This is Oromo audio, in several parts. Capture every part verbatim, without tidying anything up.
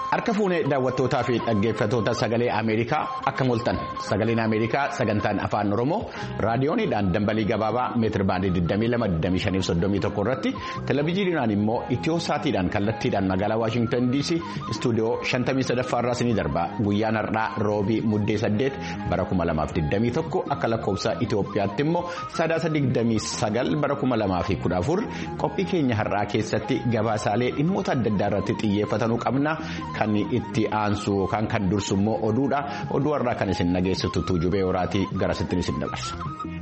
Harka fuunee daawwattootaa fi dhaggeeffattoota sagalee Ameerikaa akka mul'atan sagaleen Ameerikaa sagantaan afaan Oromoo raadiyooniidhaan dambalii gabaabaa meetir baandii digdamii lama digdamii shanii fi soddomii tokko irratti televezyiiniidhaan immoo itiyoosaatiidhaan kallattiidhaan magaalaa Waashingtan D C istuudiyoo shantamii sadaffaa irraa isinii darba guyyaan har'aa roobii muddee saddeet bara kuma lamaaf digdamii tokko akka lakkoofsa Itoophiyaatti immoo sadaasa digdamii sagal bara kuma lamaaf kudha afur qophii keenya har'aa keessatti gabaasaalee dhimmoota adda addaa irratti xiyyeeffatanuu qabna. Kan itti aansu yookaan kan dursu immoo oduudha. Oduu irraa kan isin dhageessistu Tuujubee Horaatii gara sittiin isin dabarsa.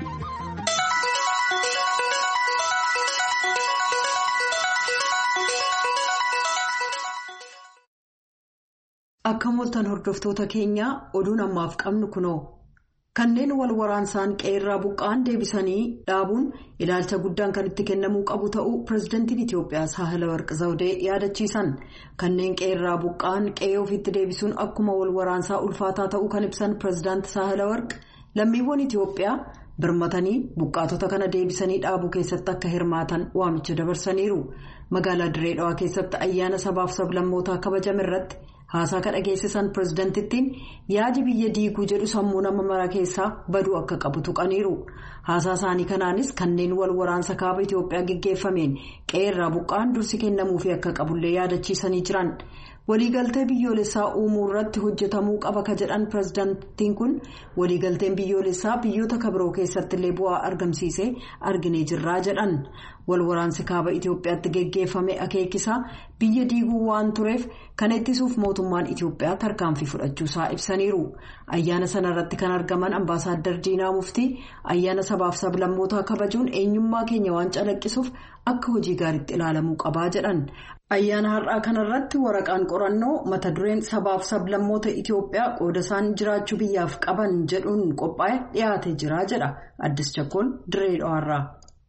Akka mul'atan hordoftoota keenya oduun ammaaf qabnu kunoo. Kanneen wal waraansaan qeerraa buqqaan deebisanii dhaabuun ilaalcha guddaan kan itti kennamuu qabu ta'uu pirezidantiin Itoophiyaa Saahilawarq Zawudee yaadachiisan. Kanneen qeerraa buqqaan qe'ee ofiitti deebisuun akkuma wal waraansaa ulfaataa ta'uu kan ibsan pirezidaanti Saahilawarq lammiiwwan Itoophiyaa birmatanii buqqaatota kana deebisanii dhaabuu keessatti akka hirmaatan waamicha dabarsaniiru. Magaalaa Dirree Dhawaa keessatti ayyaana sabaaf sablammootaa kabajame irratti haasaa kan dhageessisan pireezidantittiin yaadi biyya diiguu jedhu sammuu nama mara keessaa baduu akka qabu tuqaniiru. Haasaa isaanii kanaanis kanneen wal waraansa kaaba Itoophiyaa gaggeeffameen qe'eerraa buqqaan dursi kennamuufi akka qabullee yaadachiisanii jiran. Waliigaltee biyyoolessaa uumuu irratti hojjetamuu qaba ka jedhan pireezidantittiin kun waliigalteen biyyoolessaa biyyoota kabiroo keessatti illee bu'aa argamsiisee arginee jirraa jedhan. Wal waraansi kaaba Itoophiyaatti gaggeeffame akeekisaa biyya diiguu waan tureef kan ittisuuf mootummaan Itoophiyaa tarkaanfii fudhachuusaa ibsaniiru. Ayyaana sanarratti kan argaman ambaasaaddar Diinaa Muftii ayyaana sabaaf sablammootaa kabajuun eenyummaa keenya waan calaqqisuuf akka hojii gaariitti ilaalamuu qabaa jedhan. Ayyaana har'aa kanarratti waraqaan qorannoo mata dureen sabaaf sablammoota Itoophiyaa qooda isaan jiraachuu biyyaaf qaban jedhuun qophaa'e dhiyaatee jira jedha Addis Chakkoon Dirree Dhawaarraa.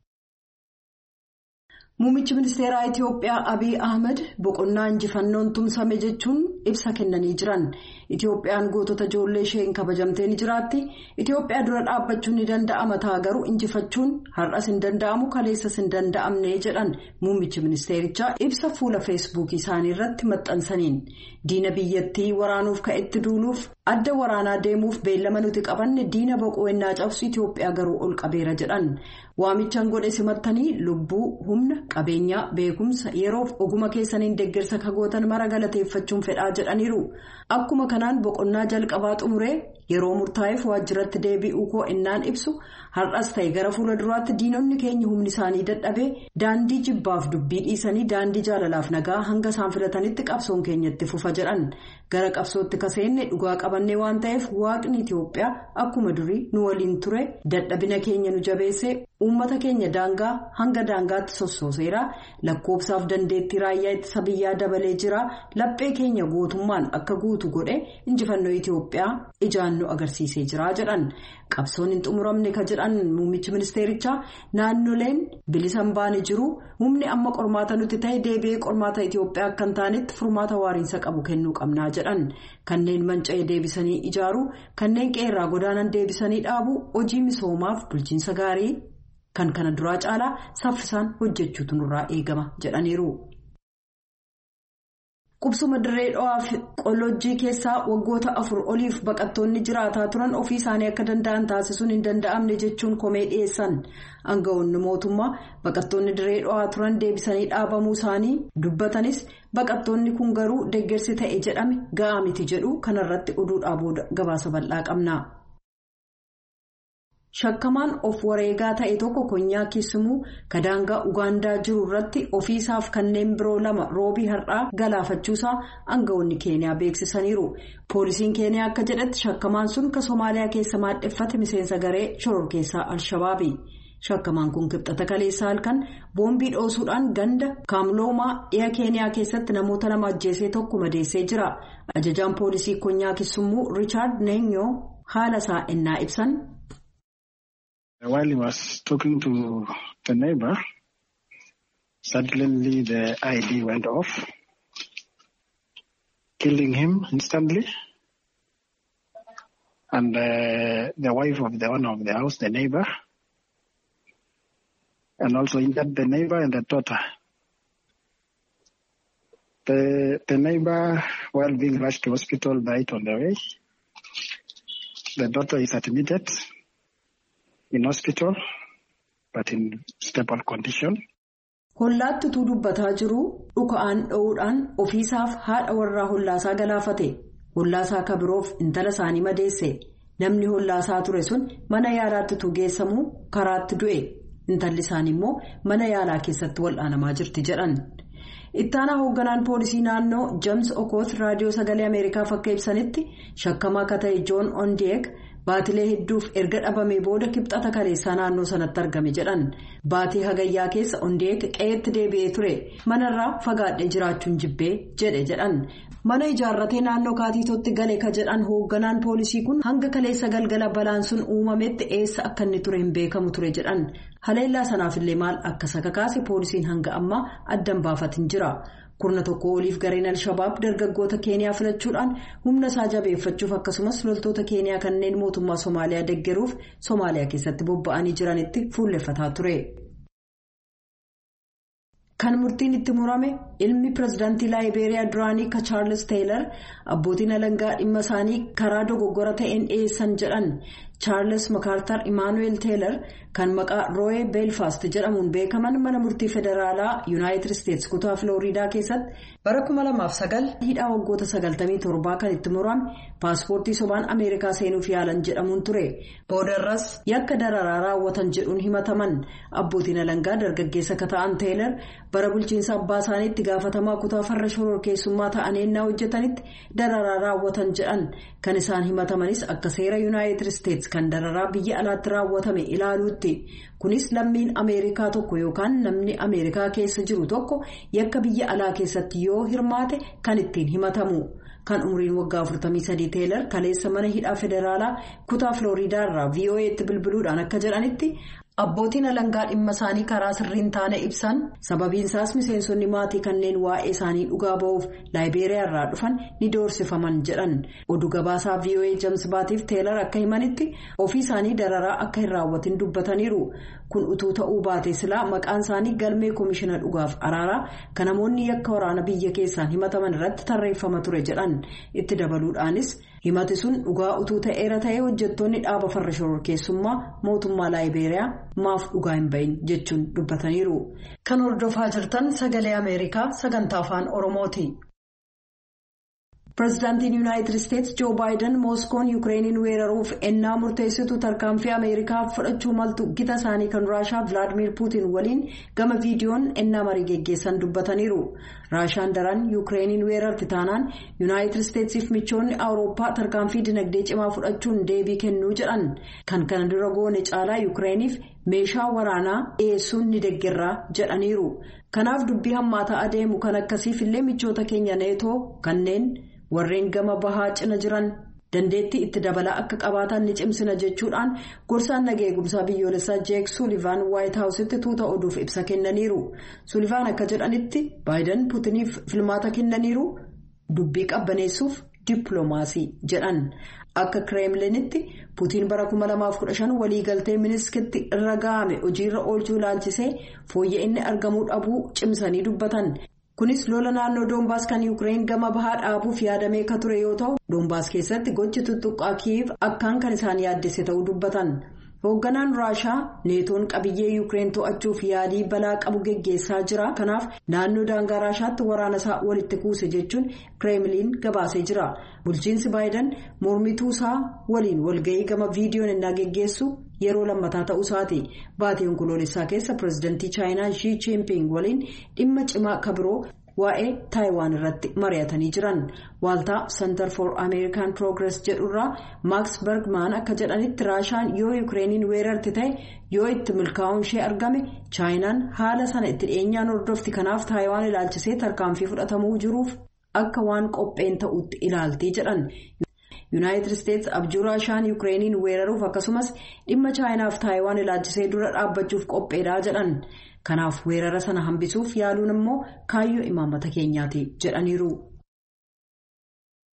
Muummichi ministeeraa Itoophiyaa Abiy Ahmed boqonnaa injifannoon tumsame jechuun ibsa kennanii jiran. Itoophiyaan gootota ijoollee isheen kabajamtee ni jiraatti. Itoophiyaa dura dhaabbachuun ni danda'ama ta'a garuu injifachuun har'as hin danda'amu kaleessas hin danda'amne jedhan muummichi ministeerichaa ibsa fuula feesbuukii isaanii irratti maxxansaniin. Diina biyyattii waraanuuf ka'etti duuluuf adda waraanaa deemuuf beellama nuti qabanne diina boqoo ennaa cabsu Itoophiyaa garuu ol qabeera jedhan. Waamichaan godhe simattanii lubbuu humna qabeenyaa beekumsa yeroof oguma keessaniin deeggarsa kagootan mara galateeffachuun fedhaa jedhaniiru. Akkuma kanaan boqonnaa jalqabaa xumuree yeroo murtaa'eef waajjiratti deebi'uu koo ennaan ibsu har'as ta'e gara fuula duraatti diinonni keenya humni isaanii dadhabee daandii jibbaaf dubbii dhiisanii daandii jaalalaaf nagaa hanga isaan filatanitti qabsoon keenyatti fufa jedhan. Gara qabsootti kaseenne dhugaa qabannee waan ta'eef waaqni Itoophiyaa akkuma durii nu waliin ture dadhabina keenya nu jabeesse uummata keenya daangaa hanga daangaatti sossooseera lakkoofsaaf dandeettii raayyaa ittisa biyyaa dabalee jira laphee keenya gootummaan akka guutu godhe injifannoo Itoophiyaa ijaan nu agarsiisee jira jedhan. Qabsoon hin xumuramne ka jedhan muummichi ministeerichaa naannoleen bilisan baane jiru humni amma qormaata nuti ta'e deebi'ee qormaata Itoophiyaa akka hin taanetti furmaata waariinsa qabu kennuu qabnaa jedhan. Kanneen manca'ee deebisanii ijaaruu kanneen qeerraa godaanan deebisanii dhaabuu hojii misoomaaf bulchiinsa gaarii kan kana duraa caalaa saffisaan hojjechuutu nurraa eegama jedhaniiru. Qubsuma Dirree Dhawaa fi Qolojjii keessaa waggoota afur oliif baqattoonni jiraataa turan ofii isaanii akka danda'an taasisuun hin danda'amne jechuun komee dhiyeessan. Aangawoonni mootummaa baqattoonni Dirree Dhawaa turan deebisanii dhaabamuu isaanii dubbatanis baqattoonni kun garuu deeggarsi ta'e jedhame ga'aa miti jedhu kanarratti oduudhaa booda gabaasa bal'aa qabna. Shakkamaan of wareegaa ta'e tokko konyaa Kisimuu kadaangaa Ugaandaa jiru irratti ofiisaaf kanneen biroo lama roobii har'aa galaafachuusaa aangawoonni Keeniyaa beeksisaniiru. Poolisiin Keeniyaa akka jedhetti shakkamaan sun ka Somaaliyaa keessa maadheffate miseensa garee shororkeessaa Alshabaabi. Shakkamaan kun kibxata kaleessaa halkan boombii dhoosuudhaan ganda Kaamloomaa dhiya Keeniyaa keessatti namoota lama ajjeesee tokko madeessee jira. Ajajaan poolisii konyaa Kisimuu Riichaard Neenyoo haala isaa ennaa ibsan. While he was talking to the neighbor, suddenly the I D went off, killing him instantly. And uh, the wife of the owner of the house, the neighbor, and also injured the neighbor and the daughter. The, the neighbor, while being rushed to hospital, died on the way. The daughter is admitted in hospital, but in stable condition. Hollaatti utuu dubbataa jiru dhuka'aan dho'uudhaan ofiisaaf haadha warraa hollaasaa galaafate. Hollaasaa kabiroof intala isaanii madeesse. Namni hollaasaa ture sun mana yaalaatti utuu geessamuu karaatti du'e. Intalli isaanii immoo mana yaalaa keessatti wal'aanamaa jirti jedhan. Ittaanaa hoogganaan poolisii naannoo James Okoth raadiyoo sagalee Ameerikaaf akka ibsanitti shakkamaa akka ta'e John Ondiek baatilee hedduuf erga dhabamee booda kibxata kaleessaa naannoo sanatti argame jedhan. Baatii hagayyaa keessa Ondiek qe'eetti deebi'ee ture. Manarraa fagaadhee jiraachuun jibbee jedhe jedhan. Mana ijaarratee naannoo kaatiitootti gale ka jedhan hoogganaan poolisii kun hanga kaleessa galgala balaan sun uumametti eessa akka inni ture hin beekamu ture jedhan. Haleellaa sanaafillee maal akka sakakaase poolisiin hanga ammaa addan baafatin jira. Kurna tokko oliif gareen Al-Shabaab dargaggoota Keeniyaa filachuudhaan humna isaa jabeeffachuuf akkasumas loltoota Keeniyaa kanneen mootummaa Somaaliyaa deeggaruuf Somaaliyaa keessatti bobba'anii jiranitti fuulleffataa ture. Kan murtiin itti murame ilmi pirezidaantii Laayibeeriyaa duraanii ka Charles Taylor abbootiin alangaa dhimma isaanii karaa dogoggora ta'een dhiyeessan jedhan. Charles Macarthur Emmanuel Taylor kan maqaa Roy Belfast jedhamuun beekaman mana murtii federaalaa United States kutaa Floridaa keessatti bara kuma lamaaf sagal hidhaa waggoota sagaltamii torbaa kan itti murame paaspoortii sobaan Ameerikaa seenuuf yaalan jedhamuun ture. Boodarras yakka dararaa raawwatan jedhuun himataman. Abbootiin alangaa dargaggeessa ka ta'an Taylor bara bulchiinsa abbaa isaaniitti gaafatamaa kutaa farra shororkeessummaa ta'aniin hojjetanitti dararaa raawwatan jedhan. Kan isaan himatamanis akka seera United States kan dararaa biyya alaatti raawwatame ilaaluutti. Kunis lammiin Ameerikaa tokko yookaan namni Ameerikaa keessa jiru tokko yakka biyya alaa keessatti yoo hirmaate kan ittiin himatamu. Kan umriin waggaa afurtamii sadii Taylor kaleessa mana hidhaa federaalaa kutaa Floridaa irraa V O A'tti bilbiluudhaan akka jedhanitti abbootiin alangaa dhimma isaanii karaa sirriin taane ibsan sababiinsaas miseensonni maatii kanneen waa'ee isaanii dhugaa ba'uuf Laayibeeriyaa irraa dhufan ni doorsifaman jedhan. Oduu gabaasaa V O A James Baatiif Taylor akka himanitti ofii isaanii dararaa akka hin raawwatin dubbataniiru. Kun utuu ta'uu baate silaa maqaan isaanii galmee koomishina dhugaaf araaraa kan namoonni yakka waraana biyya keessaan himataman irratti tarreeffama ture jedhan. Itti dabaluudhaanis himati sun dhugaa utuu ta'eera ta'ee hojjettoonni dhaaba farra shororkeessummaa mootummaa Laayibeeriyaa maaf dhugaa hin bahin jechuun dubbataniiru. Kan hordofaa jirtan sagalee Ameerikaa sagantaa afaan Oromooti. Pireezidaantiin Yuunaayitid Isteets Joo Baayiden Mooskoon Yukireeniin weeraruuf ennaa murteessitu tarkaanfii Ameerikaa fudhachuu maltu gita isaanii kan Raashaa Vilaadimiir Puutiin waliin gama viidiyoon ennaa marii geggeessan dubbataniiru. Raashaan daran Yukireeniin weerarti taanaan Yuunaayitid Isteetsiif michoonni Awurooppaa tarkaanfii dinagdee cimaa fudhachuun deebii kennuu jedhan. Kan kana dura goone caalaa Yukireeniif meeshaa waraanaa dhiyeessuun ni deeggarraa jedhaniiru. Kanaaf dubbii hammaataa adeemu kan akkasiif illee michoota keenya neetoo kanneen warreen gama bahaa cina jiran dandeettii itti dabalaa akka qabaatan ni cimsina jechuudhaan gorsaan nageenya eegumsaa biyyoolessaa Jeek Suulivaan Waayit Haawusitti tuuta oduuf ibsa kennaniiru. Suulivaan akka jedhanitti Baayiden Puutiniif filmaata kennaniiru dubbii qabbaneessuuf dippiloomaasii jedhan. Akka Kireemlinitti Puutiin bara kuma lamaaf kudha shan waliigaltee Miniskitti irra ga'ame hojiirra oolchuu ilaalchisee fooyya'inni argamuu dhabuu cimsanii dubbatan. Kunis lola naannoo Doombaas kan Yuukireen gama bahaa dhaabuuf yaadamee ka ture yoo ta'u Doombaas keessatti gochi tuttuqqaa Kiiv akkaan kan isaan yaaddesse ta'uu dubbatan. Hoogganaan Raashaa neetoon qabiyyee Yuukireen to'achuuf yaalii balaa qabu geggeessaa jira. Kanaaf naannoo daangaa Raashaatti waraana isaa walitti kuuse jechuun Kireemliin gabaasee jira. Bulchiinsi Baayiden mormituu isaa waliin walga'ii gama viidiyoon innaa geggeessu yeroo lammataa ta'uu isaati. Baatii onkoloolessaa keessa pireezidantii Chaayinaa Xi Jinping waliin dhimma cimaa kabiroo waa'ee Taayiwaan irratti mari'atanii jiran. Waaltaa Center for American Progress jedhurraa Max Bergman akka jedhanitti Raashaan yoo Yukireeniin weerarti ta'e yoo itti milkaa'uun ishee argame Chaayinaan haala sana itti dhiyeenyaan hordofti. Kanaaf Taayiwaan ilaalchisee tarkaanfii fudhatamuu jiruuf akka waan qopheen ta'utti ilaaltii jedhan. Yuunaayitid Isteets abjuu Raashaan Yukireeniin weeraruuf akkasumas dhimma Chaayinaaf Taayiwaan ilaalchisee dura dhaabbachuuf qopheedhaa jedhan. Kanaaf weerara sana hambisuuf yaaluun immoo kaayyoo imaammata keenyaati jedhaniiru.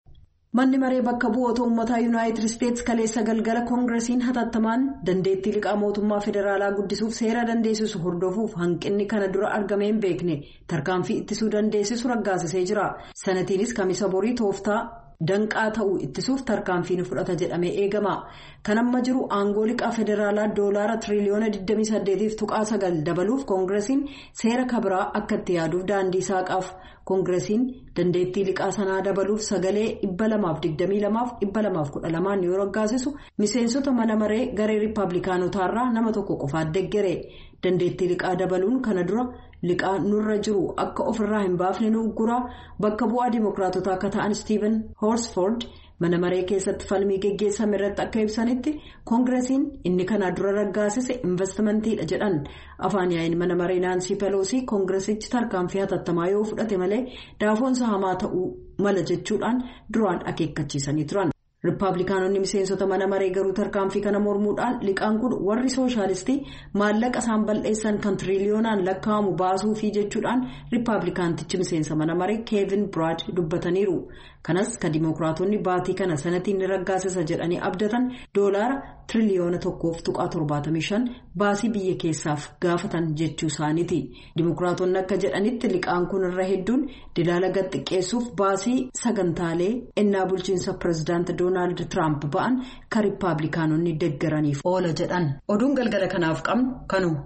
Manni maree bakka bu'oota uummataa Yuunaayitid Isteetsi kaleessa galgala koongiresiin hatattamaan dandeettii liqaa mootummaa federaalaa guddisuuf seera dandeessisu hordofuuf hanqinni kana dura argamee hin beekne tarkaanfii ittisuu dandeessisu raggaasisee jira. Sanatiinis kamisa borii tooftaa danqaa ta'uu ittisuuf tarkaanfiin fudhata jedhamee eegama. Kan amma jiru aangoo liqaa federaalaa doolaara tiriliyoona digdamii saddeetiif tuqaa sagal dabaluuf koongiresiin seera kabiraa akka itti yaaduuf daandii saaqaaf. Koongiresiin dandeettii liqaa sanaa dabaluuf sagalee dhibba lamaaf digdamii lamaaf dhibba lamaaf kudha lamaan yoo raggaasisu miseensota mana maree garee riippaabilikaanotaarraa nama tokko qofaat deggere. Dandeettii liqaa dabaluun kana dura liqaa nurra jiru akka ofirraa hin baafne nu ugguraa bakka bu'aa dimookiraatotaa akka ta'an Steven Horsford mana maree keessatti falmii geggeessame irratti akka ibsanitti koongiresiin inni kana dura raggaasise investimantiidha jedhan. Afaan yaa'iin mana maree Naansii Peloosii koongiresichi tarkaanfii hatattamaa yoo fudhate malee daafoonsa hamaa ta'uu mala jechuudhaan duraan akeekkachiisanii turan. Riippaabilikaanonni miseensota mana maree garuu tarkaanfii kana mormuudhaan liqaan kun warri sooshaalistii maallaqa isaan bal'eessan kan tiriliyoonaan lakkaa'amu baasuufii jechuudhaan riippaabilikaantichi miseensa mana maree Keevin Biraad dubbataniiru. Kanas kan dimookiraatonni baatii kana sanatiin raggaasisa jedhanii abdatan doolaara tiriliyoona tokkoof tuqaa torbaatamii shan baasii biyya keessaaf gaafatan jechuu isaaniiti. Dimookiraatonni akka jedhanitti liqaan kun irra hedduun dilaala gad xiqqeessuuf baasii sagantaalee ennaa bulchiinsa pirezidaantii Doonaald Tiraamp ba'an kan riippaabilikaanonni deggaraniif oola jedhan. Oduun galgala kanaaf qabnu kanuma.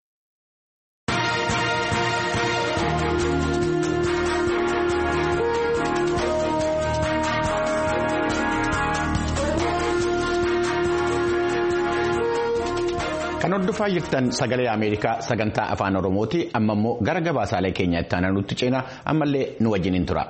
Kan hordofaa jirtan sagalee Ameerikaa sagantaa afaan Oromooti. Amma immoo gara gabaasaalee keenya itti aanaa nutti ceenaa ammallee nu wajjiniin tura.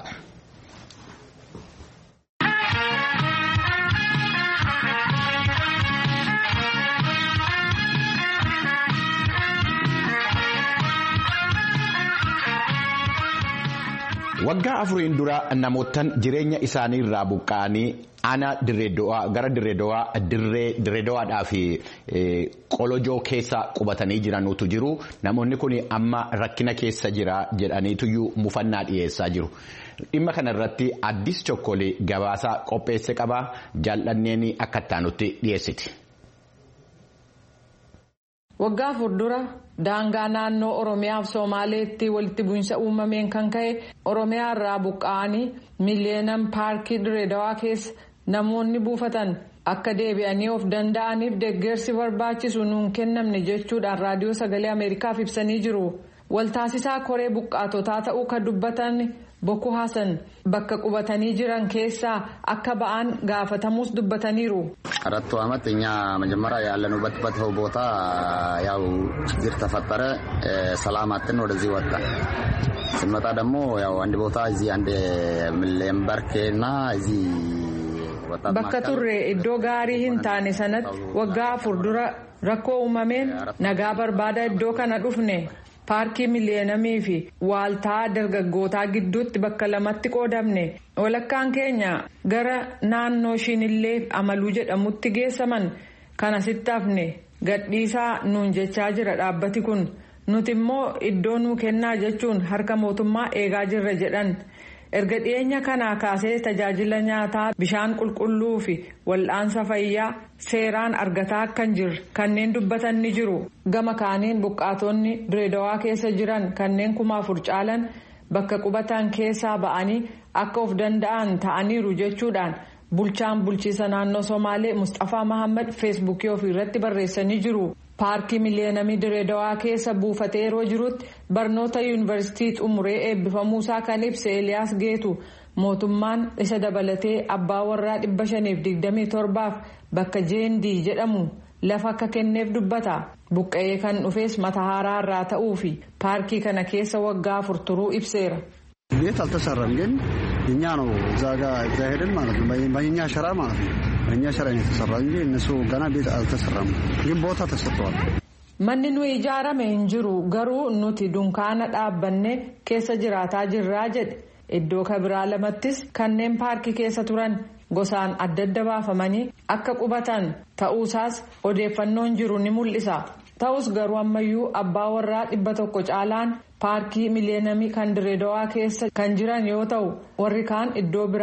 Waggaa afuriin dura namootaan jireenya isaanii irraa buqqa'anii aanaa dirreedowaa gara dirreedowaa dirreedowaadhaa fi qolojoo keessa qubatanii jiranutu jiru. Namoonni kun amma rakkina keessa jira jedhaniituyyuu mufannaa dhiyeessaa jiru. Dhimma kana irratti Addis Chokkolee gabaasaa qopheesse qaba. Jaallanneen akka taanutti dhiyeessiti. Waggaa afur dura daangaa naannoo Oromiyaa fi Somaaleetti walitti bu'insa uumameen kan ka'e Oromiyaa irraa buqqa'anii miileenam paarkii Dirreedawaa keessa namoonni buufatan akka deebi'anii of danda'aniif deeggarsi barbaachisu nuun kennamne jechuudhaan raadiyoo sagalee Ameerikaaf ibsanii jiru. Waltaasisaa koree buqqaatotaa ta'uu kan dubbatan Boko Hasan bakka qubatanii jiran keessaa akka ba'an gaafatamuus dubbataniiru. አራት ዓመት እኛ መጀመሪያ ያለንበት ቦታ ያው ችግር ተፈጠረ ሰላማትን ወደዚህ ወጣ ስንመጣ ደግሞ ያው አንድ ቦታ እዚህ አንድ ምለምበርኬና እዚህ bakka turre iddoo gaarii hin taane sanatti waggaa afur dura rakkoo uumameen nagaa barbaada iddoo kana dhufne paarkii miliyeenamii fi waaltaa dargaggootaa gidduutti bakka lamatti qoodamne walakkaan keenya gara naannoo shinillee amaluu jedhamutti geessaman kana sitti hafne gadhiisaa nuun jechaa jira dhaabbati kun nuti immoo iddoo nuu kennaa jechuun harka mootummaa eegaa jirra jedhan. erga dhiyeenya kanaa kaasee tajaajila nyaataa bishaan qulqulluu fi wal'aansa fayyaa seeraan argataa akka hin jirre kanneen dubbatan ni jiru. Gama kaaniin buqqaatonni Dirreedawaa keessa jiran kanneen kuma afur caalan bakka qubatan keessaa ba'anii akka of danda'an ta'aniiru jechuudhaan bulchaan bulchiisa naannoo Somaalee Mustafaa Mahammad feesbuukii ofiirratti barreessanii jiru. Paarkii miliyeenamii Dirreedawaa keessa buufatee yeroo jirutti barnoota yuunivarsiitii xumuree eebbifamuusaa kan ibse Eliyaas Geetu mootummaan isa dabalatee abbaa warraa dhibba shaniif digdamii torbaaf bakka jeendii jedhamu lafa akka kenneef dubbata. Buqqa'ee kan dhufes Matahaaraa irraa ta'uu fi paarkii kana keessa waggaa afur turuu ibseera. ቤት አልተሰራም ግን እኛ ነው እዛ ጋር እዛ ሄደን ማለት ነው በእኛ ሸራ ማለት ነው በእኛ ሸራ ነው የተሰራው እንጂ እነሱ ገና ቤት አልተሰራም ግን ቦታ ተሰጥቷል። manni nu ijaarame hin jiru garuu nuti dunkaana dhaabbanne keessa jiraataa jirraa jedhe. Iddoo kabiraa lamattis kanneen paarkii keessa turan gosaan adda adda baafamanii akka qubatan ta'uusaas odeeffannoon jiru ni mul'isa. Ta'us garuu ammayyuu abbaa warraa dhibba tokko caalaan paarkii miliyeenamii kan Dirreedawaa keessa kan jiran yoo ta'u warri kaan iddoo biraa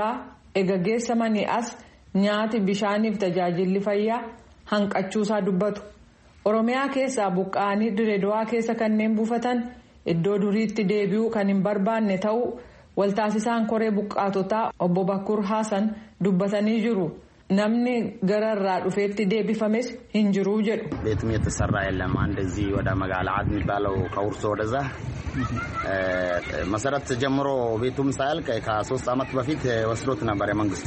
ega geessamanii as nyaati bishaaniif tajaajilli fayyaa hanqachuusaa dubbatu. Oromiyaa keessaa buqqa'anii Dirreedawaa keessa kanneen buufatan iddoo duriitti deebi'uu kan hin barbaanne ta'uu waltaasisaan koree buqqaatotaa obbo Bakkur Haasan dubbatanii jiru. Namni gararraa dhufeetti deebifames hin jiru jedhu. ቤቱም የተሰራ የለም እንደዚህ ወደ መጋላ አድ የሚባለው ከውርሶ ወደዛ መሰረት ጀምሮ ቤቱም ሳያልቅ ከሶስት ዓመት በፊት ወስዶት ነበር የመንግስቱ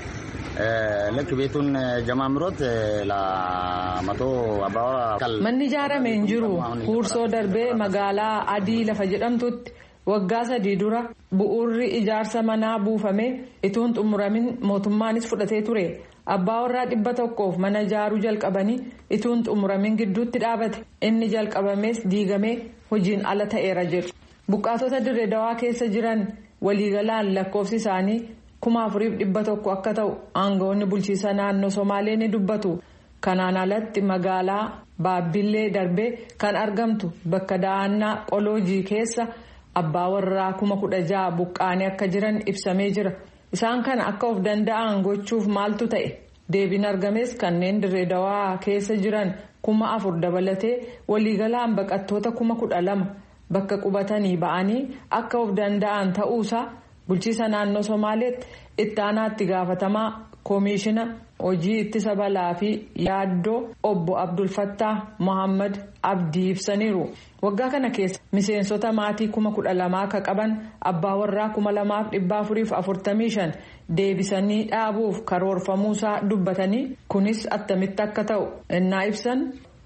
ልክ ቤቱን ጀማምሮት ለመቶ አባወራ manni ijaarame hin jiru huursoo darbee magaalaa adii lafa jedhamtutti waggaa sadii dura bu'uurri ijaarsa manaa buufame ituun xumuramin mootummaanis fudhatee ture. Abbaa warraa dhibba tokkoof mana ijaaruu jalqabanii ituun xumuramin gidduutti dhaabate inni jalqabamees diigamee hojiin ala ta'eera jedhu. Buqqaatota Dirreedawaa keessa jiran waliigalaan lakkoofsi isaanii kuma afuriif dhibba tokko akka ta'u aangawoonni bulchiisa naannoo Somaalee ni dubbatu. Kanaan alatti magaalaa Baabbillee darbee kan argamtu bakka da'annaa Qoloojii keessa abbaa warraa kuma kudha ja'a buqqaanii akka jiran ibsamee jira. Isaan kana akka of danda'an gochuuf maaltu ta'e deebiin argames kanneen Dirreedawaa keessa jiran kuma afur dabalatee waliigalaan baqattoota kuma kudha lama bakka qubatanii ba'anii akka of danda'an ta'uusaa bulchiisa naannoo Somaaleetti itti aanaatti gaafatamaa koomishina hojii ittisa balaa fi yaaddoo obbo Abdul Fattah Mohammad Abdii ibsaniiru. Waggaa kana keessa miseensota maatii kuma kudha lamaa akka qaban abbaa warraa kuma lamaaf dhibba afuriif afurtamii shan deebisanii dhaabuuf karoorfamuusaa dubbatanii kunis attamitti akka ta'u innaa ibsan.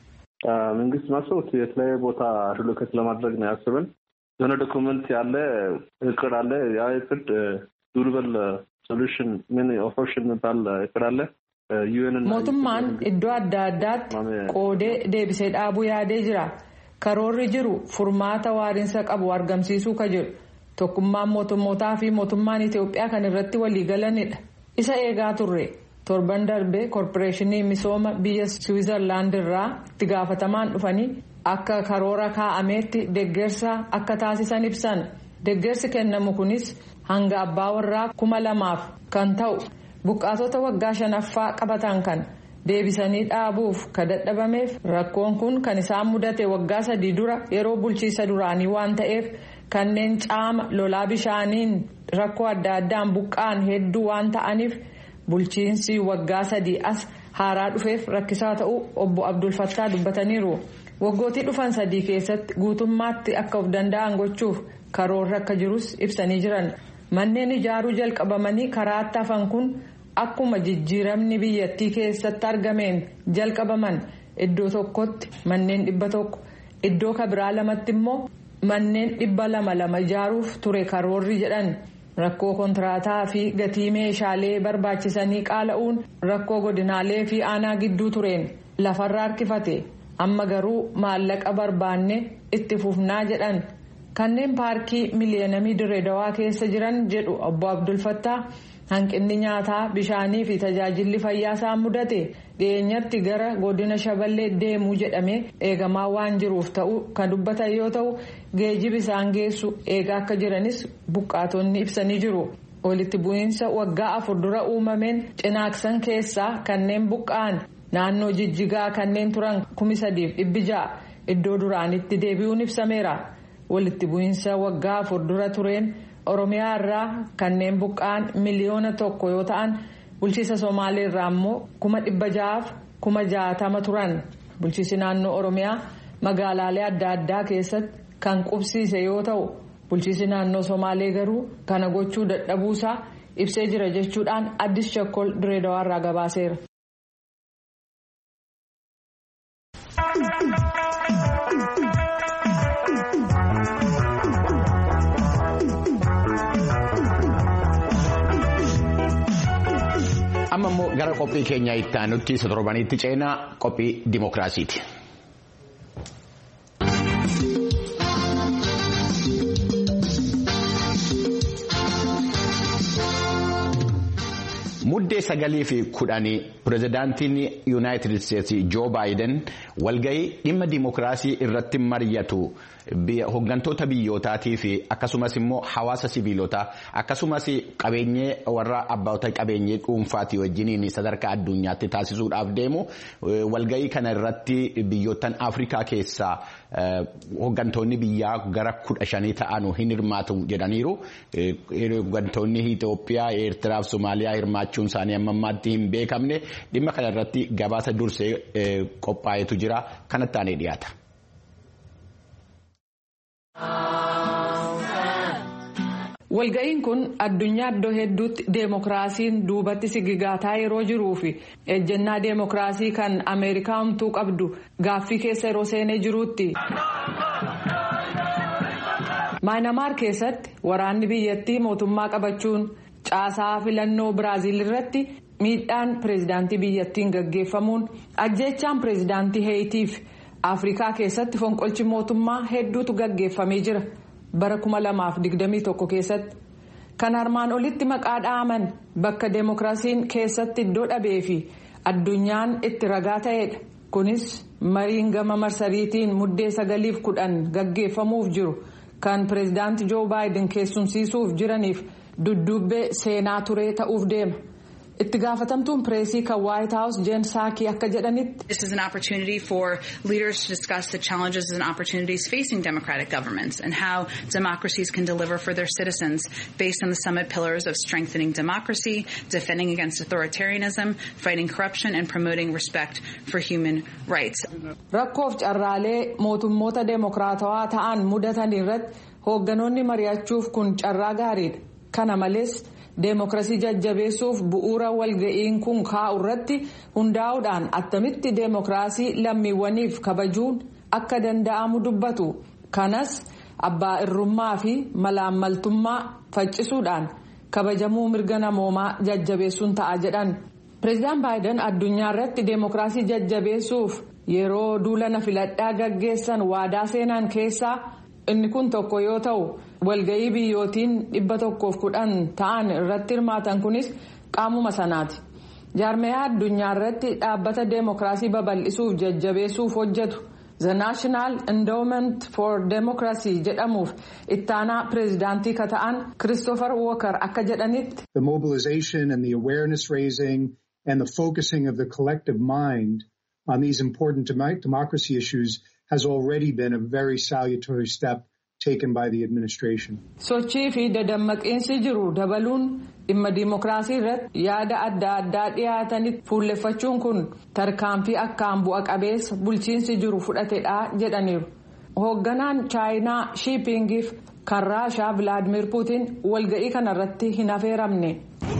መንግስት ማሰውት የተለያየ ቦታ ሪሎኬት ለማድረግ ነው ያስበን የሆነ ዶክመንት ያለ እቅድ አለ ያ እቅድ ዱርበል ሶሉሽን ምን ኦፕሽን ባል እቅድ አለ mootummaan iddoo adda addaatti qoodee deebisee dhaabuu yaadee jira. Karoorri jiru furmaata waariinsa qabu argamsiisuu ka jedhu tokkummaan mootummootaa fi mootummaan Itoophiyaa kan irratti waliigalanidha. Isa eegaa turre torban darbee koorporeeshinii misooma biyya Swiizerlaand irraa itti gaafatamaan dhufanii akka karoora kaa'ameetti deeggarsa akka taasisan ibsan. Deeggarsi kennamu kunis hanga abbaa warraa kuma lamaaf kan ta'u buqqaatota waggaa shanaffaa qabatan kan deebisanii dhaabuuf ka dadhabameef rakkoon kun kan isaan mudate waggaa sadii dura yeroo bulchiisa duraanii waan ta'eef kanneen caama lolaa bishaaniin rakkoo adda addaan buqqaan hedduu waan ta'aniif bulchiinsi waggaa sadii as haaraa dhufeef rakkisaa ta'uu obbo Abdul Fattah dubbataniiru. Waggootii dhufan sadii keessatti guutummaatti akka of danda'an gochuuf karoorri akka jirus ibsanii jiran. Manneen ijaaruu jalqabamanii karaatti hafan kun akkuma jijjiiramni biyyattii keessatti argameen jalqabaman iddoo tokkotti manneen dhibba tokko iddoo kabiraa lamatti immoo manneen dhibba lama lama ijaaruuf ture karoorri jedhan. Rakkoo kontiraataa fi gatii meeshaalee barbaachisanii qaala'uun rakkoo godinaalee fi aanaa gidduu tureen lafarra harkifate amma garuu maallaqa barbaanne itti fufnaa jedhan. Kanneen paarkii miliyeenamii Dirreedawaa keessa jiran jedhu obbo Abdul Fattah hanqinni nyaataa bishaanii fi tajaajilli fayyaa isaan mudate dhiyeenyatti gara godina Shaballee deemuu jedhamee eegamaa waan jiruuf ta'u kan dubbatan yoo ta'u geejjibi isaan geessu eegaa akka jiranis buqqaatonni ibsanii jiru. Walitti bu'iinsa waggaa afur dura uumameen Cinaaksan keessaa kanneen buqqa'an naannoo Jijjigaa kanneen turan kumi sadiif dhibbi ja'a iddoo duraanitti deebi'uun ibsameera. Walitti bu'iinsa waggaa afur dura tureen Oromiyaa irraa kanneen buqqa'an miliyoona tokko yoo ta'an bulchiisa Somaalee irraa immoo kuma dhibba ja'aaf kuma jaatama turan. Bulchiisi naannoo Oromiyaa magaalaalee adda addaa keessatti kan qubsiise yoo ta'u bulchiisi naannoo Somaalee garuu kana gochuu dadhabuusaa ibsee jira jechuudhaan Addis Shakkol Dirreedawaa irraa gabaaseera. Amma immoo gara qophii keenya itti aanutti isa torbanitti ceenaa qophii dimookiraasiiti. Muddee sagalii fi kudhanii pirezidaantiin yuunaayitid isteetsi joo baayiden walgahii dhimma dimookiraasii irratti mari'atu hooggantoota biyyootatii fi akkasumas immoo hawaasa sibiilotaa akkasumas qabeenyee warra abbootii qabeenyee dhuunfaatii wajjiniin sadarkaa addunyaatti taasisuudhaaf deemu walga'ii kana irratti biyyoottan Afrikaa keessaa hooggantoonni biyyaa gara kudha shanii ta'an hin hirmaatu jedhaniiru. Hooggantoonni Itoophiyaa, Eertiraa fi Somaaliyaa hirmaachuun isaanii amma ammaatti hin beekamne dhimma kana irratti gabaasa dursee qophaa'etu jira kanatti aanee dhiyaata. Walga'iin kun addunyaa iddoo hedduutti deemokiraasiin duubatti sigigaataa yeroo jiruu fi ejjennaa deemokiraasii kan Ameerikaa humtuu qabdu gaaffii keessa yeroo seenee jiruutti. Maayinamaar keessatti waraanni biyyattii mootummaa qabachuun caasaa filannoo Biraaziil irratti miidhaan pireezidaantii biyyattiin gaggeeffamuun ajjeechaan pireezidaantii Heeyitiif Afrikaa keessatti fonqolchi mootummaa hedduutu gaggeeffamee jira. Bara kuma lamaaf digdamii tokko keessatti kan armaan olitti maqaa dha'aman bakka deemokiraasiin keessatti iddoo dhabee fi addunyaan itti ragaa ta'edha. Kunis mariin gama marsariitiin muddee sagaliif kudhan gaggeeffamuuf jiru kan pireezidaantii Joo Baayiden keessumsiisuuf jiraniif dudduubbee seenaa turee ta'uuf deema. Itti gaafatamtuun pireesii kan White House Jen Psaki akka jedhanitti. This is an opportunity for leaders to discuss the challenges and opportunities facing democratic governments and how democracies can deliver for their citizens based on the summit pillars of strengthening democracy, defending against authoritarianism, fighting corruption and promoting respect for human rights. Rakkoof carraalee mootummoota deemokiraatawaa ta'an mudatan irratti hoogganoonni mari'achuuf kun carraa gaariidha. Kana malees deemokiraasii jajjabeessuuf bu'uura walga'iin kun kaa'u irratti hundaa'uudhaan attamitti deemokiraasii lammiiwwaniif kabajuun akka danda'amu dubbatu. Kanas abbaa irrummaa fi malaammaltummaa faccisuudhaan kabajamuu mirga namoomaa jajjabeessuun ta'a jedhan. Pireezidaant Baayiden addunyaa irratti deemokiraasii jajjabeessuuf yeroo duulana filadhaa gaggeessan waadaa seenan keessaa inni kun tokko yoo ta'u walga'ii biyyootiin dhibba tokkoof kudhan ta'an irratti hirmaatan kunis qaamuma sanaati. Jaarmiyaa addunyaa irratti dhaabbata deemokiraasii babal'isuuf jajjabeessuuf hojjetu The National Endowment for Democracy jedhamuuf ittaanaa pireezidaantii ka ta'an Christopher Walker akka jedhanitti. The mobilization and the awareness raising and the focusing of the collective mind on these important democracy issues has already been a very salutary step taken by the administration. Sochii fi dadammaqiinsi jiru dabaluun dhimma diimokiraasii irratti yaada adda addaa dhiyaatanitti fuulleffachuun kun tarkaanfii akkaan bu'a qabeessa bulchiinsi jiru fudhatedha jedhaniiru. Hoogganaan Chaayinaa Xi Jinpingiif kan Raashaa Vilaadimir Puutiin walga'ii kanarratti hin affeeramne.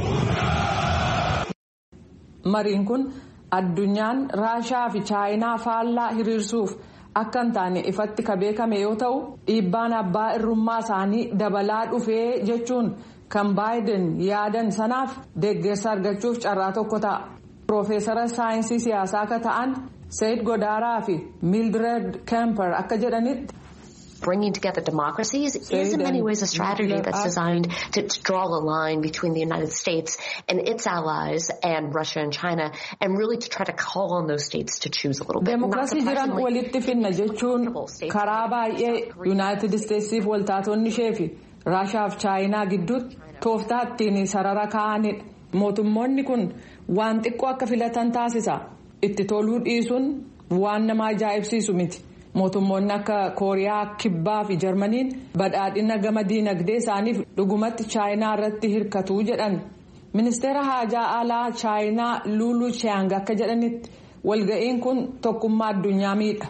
Mariin kun addunyaan Raashaa fi Chaayinaa faallaa hiriirsuuf akka hin taane ifatti ka beekame yoo ta'u dhiibbaan abbaa irrummaa isaanii dabalaa dhufee jechuun kan Baayiden yaadan sanaaf deeggarsa argachuuf carraa tokko ta'a. Piroofeesara saayinsii siyaasaa akka ta'an Sayid Godaaraa fi Mildred Kemper akka jedhanitti. Bringing together democracies is in many ways a strategy that's designed to, to draw a line between the United States and its allies and Russia and China and really to try to call on those states to choose a little bit. Demokiraasii jiran walitti finna jechuun karaa baay'ee United Statesiif waltaatonni ishee fi Raashaa fi Chaayinaa gidduutti tooftaa ittiin sarara kaa'anidha. Mootummoonni kun waan xiqqoo akka filatan taasisa. Itti toluu dhiisuun waan nama ajaa'ibsiisu miti. Mootummoonni akka Kooriyaa Kibbaa fi Jarmaniin badhaadhina gama diinagdee isaaniif dhugumatti Chaayinaa irratti hirkatu jedhan. Ministeera haajaa alaa Chaayinaa Luulu Chiang akka jedhanitti walga'iin kun tokkummaa addunyaa miidha.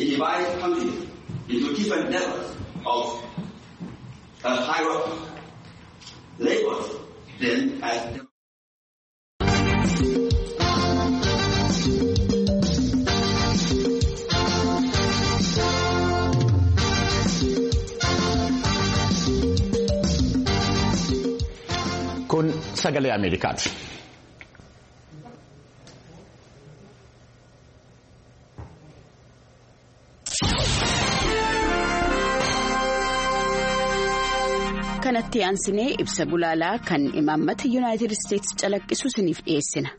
Kun sagalee Ameerikaati. Kanatti aansinee ibsa gulaalaa kan imaammata Yuunaayitid Isteetsi calaqqisu isiniif dhiyeessina.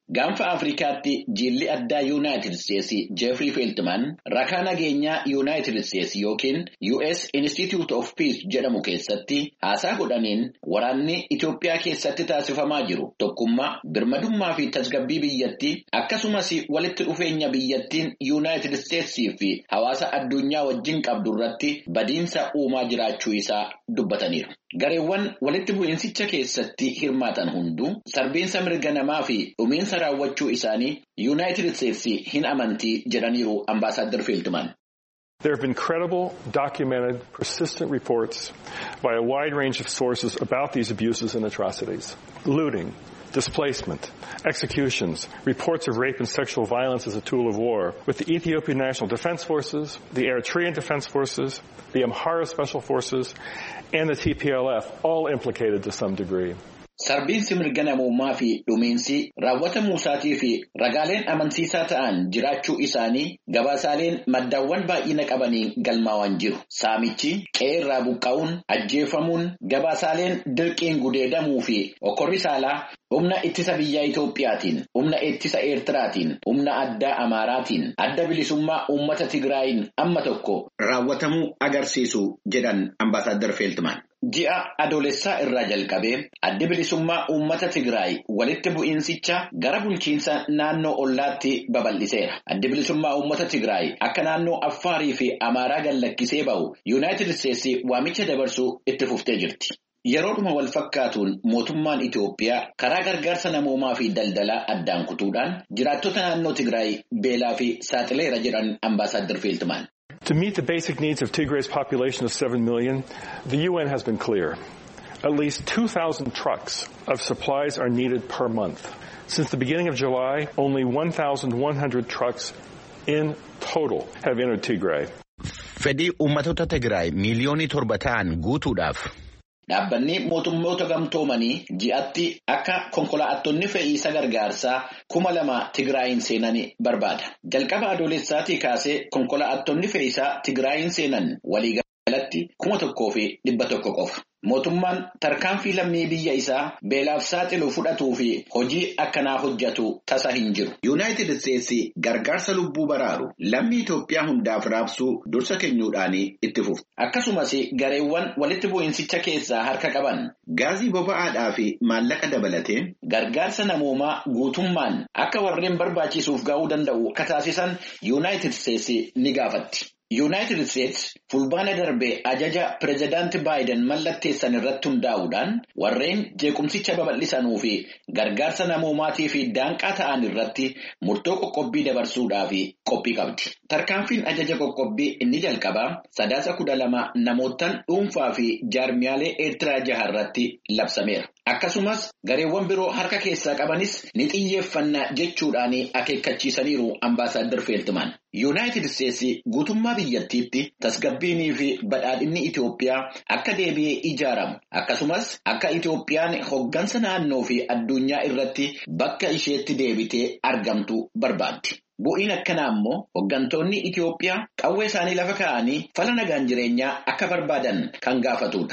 Gaanfa Afrikaatti jilli addaa United States Jeffrey Feltman rakaa nageenyaa United States yookiin U S Institute of Peace jedhamu keessatti haasaa godhaniin waraanni Itoophiyaa keessatti taasifamaa jiru tokkummaa birmadummaa fi tasgabbii biyyattii akkasumas walitti dhufeenya biyyattiin United States fi hawaasa addunyaa wajjin qabdu irratti badiinsa uumaa jiraachuu isaa dubbataniiru. Gareewwan walitti bu'iinsicha keessatti hirmaatan hunduu sarbiinsa mirga namaa fi dhumiinsa raawwachuu isaanii United States hin amantii jedhaniiru Ambassador Feltman. There have been credible, documented, persistent reports by a wide range of sources about these abuses and atrocities. Looting, displacement, executions, reports of rape and sexual violence as a tool of war, with the Ethiopian National Defense Forces, the Eritrean Defense Forces, the Amhara Special Forces, and the T P L F all implicated to some degree. Sarbiinsi mirga namummaa fi dhumiinsi raawwatamuu isaatii fi ragaaleen amansiisaa ta'an jiraachuu isaanii gabaasaaleen maddaawwan baay'ina qabaniin galmaa'an jiru. Saamichi, qe'ee buqqa'uun, ajjeefamuun, gabaasaaleen dirqiin gudeedamuu fi okorri saalaa humna ittisa biyya Itoophiyaatiin, humna ittisa Eertiraatiin, humna addaa Amaaraatiin, adda bilisummaa uummata Tigraayin amma tokko raawwatamuu agarsiisu jedhan Ambassador Feltman. Ji'a adoolessaa irraa jalqabee adda bilisummaa uummata Tigraay walitti bu'iinsicha gara bulchiinsa naannoo ollaatti babal'iseera. Adda bilisummaa uummata Tigraay akka naannoo Affaarii fi Amaaraa gallakkisee ba'u United States waamicha dabarsuu itti fuftee jirti. Yeroodhuma wal fakkaatuun mootummaan Itoophiyaa karaa gargaarsa namoomaa fi daldalaa addaan kutuudhaan jiraattota naannoo Tigraay beelaa fi saaxileera jedhan Ambassador Feltman. To meet the basic needs of Tigray's population of seven million, the U N has been clear. At least two thousand trucks of supplies are needed per month. Since the beginning of July, only one thousand one hundred trucks in total have entered Tigray. Fedhii uummattoota Tigraay miiliyoonii torba ta'an guutuudhaaf. Dhaabbanni mootummoota gamtoomanii ji'atti akka konkolaattonni fe'iisa gargaarsaa kuma lama Tigraayin seenanii barbaada. Jalqaba adoolessaatii kaasee konkolaattonni fe'iisaa Tigraayin seenan waliigalatti kuma tokkoo fi dhibba tokko qofa. Mootummaan tarkaanfii lammii biyya isaa beelaaf saaxilu fudhatuu fi hojii akkanaa hojjetu tasa hin jiru. United States gargaarsa lubbuu baraaru lammii Itoophiyaa hundaaf raabsuu dursa kennuudhaan itti fufti. Akkasumas gareewwan walitti bu'iinsicha keessaa harka qaban gaazii boba'aadhaa fi maallaqa dabalatee gargaarsa namoomaa guutummaan akka warreen barbaachisuuf ga'uu danda'u akka taasisan United States ni gaafatti. United States fulbaana darbee ajaja Pireezidaanti Baayiden mallatteessan irratti hundaa'uudhaan warreen jeequmsicha babal'isanuu fi gargaarsa namoomaatii fi daanqaa ta'an irratti murtoo qoqqobbii dabarsuudhaaf qophii qabdi. Tarkaanfiin ajaja qoqqobbii inni jalqabaa sadaasa kudha lama namootaan dhuunfaa fi jaarmiyaalee Eertiraa jaha irratti labsameera. Akkasumas gareewwan biroo harka keessaa qabanis ni xiyyeeffanna jechuudhaan akeekkachiisaniiru Ambassador Feltman. United States guutummaa biyyattiitti tasgabbiinii fi badhaadhinni Itoophiyaa akka deebi'ee ijaaramu akkasumas akka Itoophiyaan hoggansa naannoo fi addunyaa irratti bakka isheetti deebitee argamtu barbaaddi. Bu'iin akkanaa immoo hoggantoonni Itoophiyaa qawwee isaanii lafa kaa'anii fala nagaan jireenyaa akka barbaadan kan gaafatudha.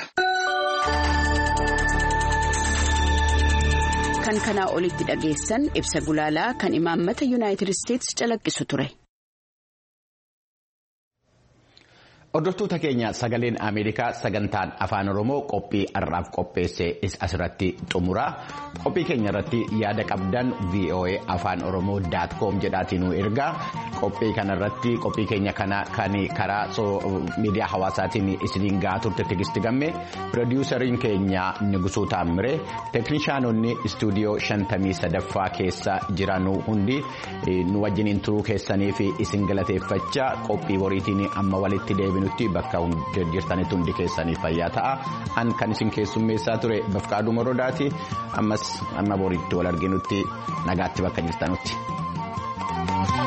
Kan kanaa olitti dhageessan ibsa gulaalaa kan imaammata United States calaqqisu ture. Hordoftoota keenya sagaleen Ameerikaa sagantaan afaan Oromoo qophii har'aaf qopheesse asirratti xumura. Qophii keenya irratti yaada qabdan V O A afaan oromoo dot com jedhaatiin nu ergaa. Qophii kana irratti qophii keenya kana kan karaa miidiyaa hawaasaatiin isiniin gahaa turte Tigisti Gammee, piroodyuusariin keenya Nugusuu Taammire, teeknishaanonni istuudiyoo shantamii sadaffaa keessa jiran hundi nu wajjiniin turuu keessanii fi isin galateeffachaa qophii boriitiin amma walitti deebinu. Bakka jirtanitti hundi keessanii fayyaa ta'a. An kan isin keessummeessaa ture Bafqaaduu Morodaati. Ammas amma boriitti wal arginutti nagaatti bakka jirtanutti.